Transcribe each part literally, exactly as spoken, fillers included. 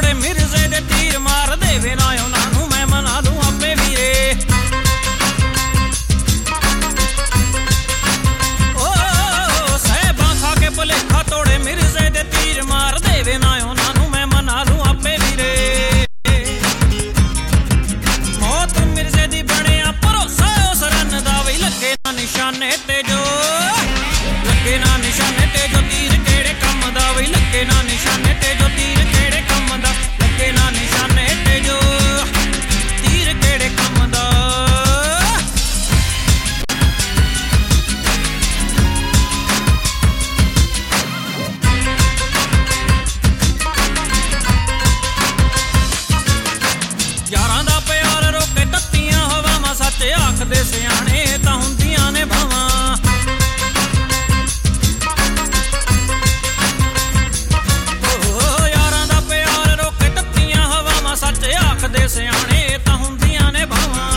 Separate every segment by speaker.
Speaker 1: ਤੋੜੇ ਮਿਰਜ਼ੇ ਦੇ ਤੀਰ ਮਾਰ ਦੇਵੇ ਨਾ ਉਹਨਾਂ ਨੂੰ ਮੈਂ ਮਨਾ ਲੂੰ ਆਪੇ ਵੀਰੇ। ਓ ਸਾਹਿਬਾਂ ਖਾ ਕੇ ਭੁਲੇਖਾ ਤੋੜੇ ਮਿਰਜ਼ੇ ਦੇ ਤੀਰ ਮਾਰ ਦੇਵੇ ਨਾ ਉਹਨਾਂ ਨੂੰ ਮੈਂ ਮਨਾ ਲੂੰ ਆਪੇ ਵੀਰੇ। ਮੌਤ ਮਿਰਜ਼ੇ ਦੀ ਬਣਿਆ ਭਰੋਸਾ ਉਸ ਰਨ ਦਾ ਵੀ ਲੱਗੇ ਨਾ ਨਿਸ਼ਾਨੇ ਤੇ ਜੋ ਲੱਗੇ ਨਾ ਨਿਸ਼ਾਨੇ ਤੇ ਜੋ ਤੀਰ ਕਿਹੜੇ ਕੰਮ ਦਾ ਵੀ ਲੱਗੇ ਨਾ ਨਿਸ਼ਾਨੇ ਤੇ ਜੋ ਤੀਰ ਕਿਹੜੇ ਕੰਮ ਦਾ ਲੱਗੇ ਨਾ ਨਿਸ਼ਾਨੇ ਤੇ ਜੋ ਤੀਰ ਕਿਹੜੇ ਕੰਮ ਦਾ। ਯਾਰਾਂ ਦਾ ਪਿਆਰ ਰੋਕੇ ਤੱਤੀਆਂ ਹਵਾਵਾਂ ਸੱਚ ਆਖਦੇ ਸਿਆਣੇ ਤਾਂ ਹੁੰਦੀਆਂ ਨੇ ਭਾਵਾਂ। ਆਖਦੇ ਸਿਆਣੇ ਤਾਂ ਹੁੰਦੀਆਂ ਨੇ ਭਾਵਾਂ।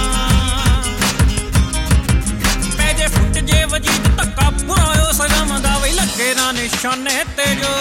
Speaker 1: ਪੈ ਜੇ ਫੁੱਟ ਜੇ ਵਜੀਦ ਧੱਕਾ ਬੁਰਾ ਉਸ ਗਮ ਦਾ ਵੀ ਲੱਗੇ ਨਾ ਨਿਸ਼ਾਨੇ ਤੇ ਜੋ